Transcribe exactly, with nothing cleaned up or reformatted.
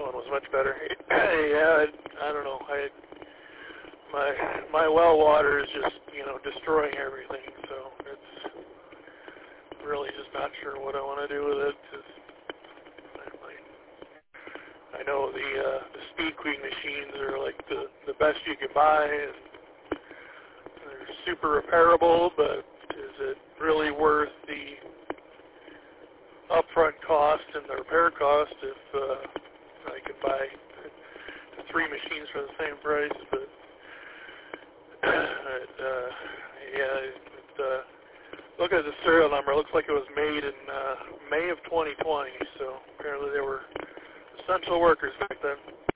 one was much better. Yeah, I, I don't know. I my my well water is just, you know, destroying everything. So it's really just not sure what I want to do with it. Just, I know the uh, the Speed Queen machines are like the the best you can buy, and they're super repairable. But is it really worth the upfront cost and the repair cost if uh, I could buy three machines for the same price? But it, uh, yeah, it, uh, look at the serial number. It looks like it was made in uh, May of twenty twenty. So apparently they were essential workers back then.